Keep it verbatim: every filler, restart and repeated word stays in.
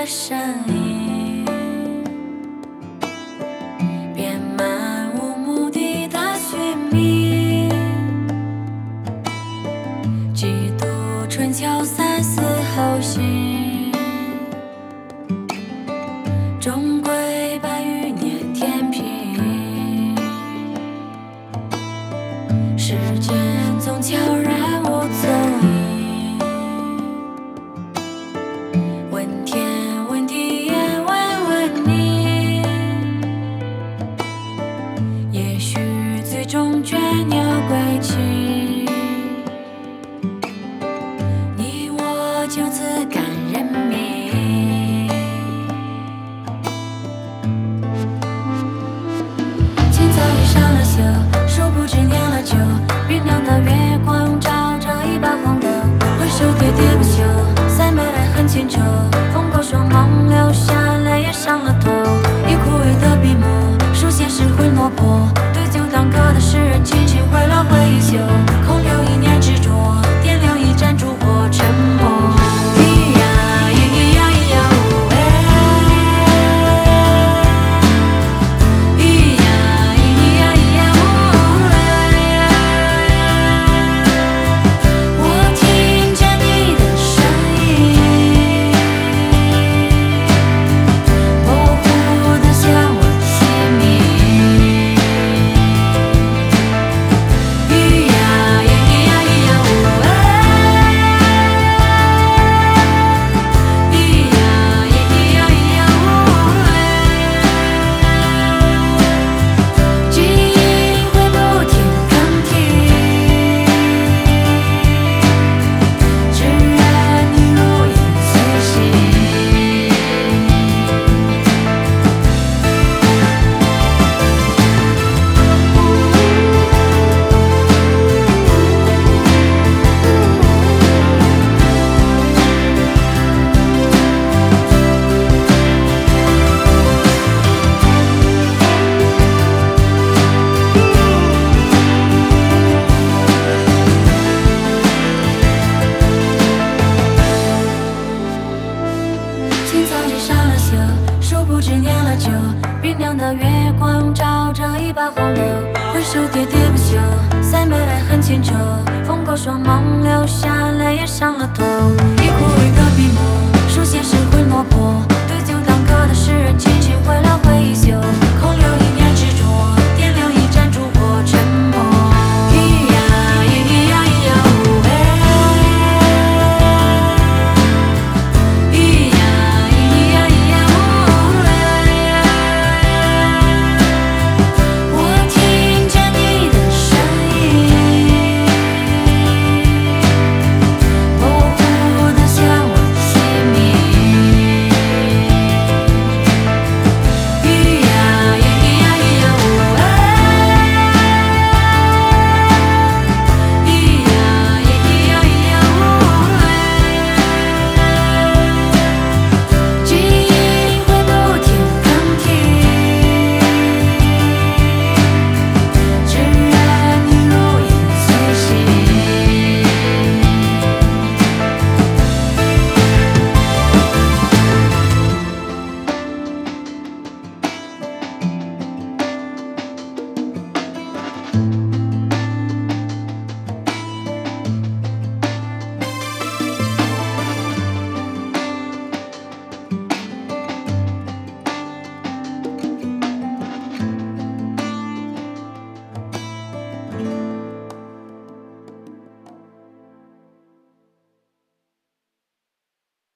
声音，遍漫无目的的寻觅，几度春秋三思后醒，终归百余年天平，时间总悄然无踪影。问天问地也问问你，也许最终倦鸟归期，你我就此感人命。清早已上了锈，殊不知酿了酒，冰凉的月光照着一把黄豆，回首喋喋不休，塞满爱恨情仇，风过双眸，流下泪也伤了头。以枯萎的笔墨书写失魂落魄，对酒当歌的诗人轻轻挥了挥衣袖，空留一念执着，点亮一盏烛火，沉默。咿呀咿呀咿呀呜哎，咿呀咿呀咿呀呜哎，我听见你的声音，模糊的向我启明。咿呀咿呀咿呀呜哎，咿呀咿呀咿呀呜哎，记忆会不停更替，只愿你如影随形。清早已上了锈，殊不知酿了酒，冰凉的月光照着一把黄豆，回首喋喋不休，塞满爱恨情仇，风过双眸，流下泪也伤了头。以枯萎的笔墨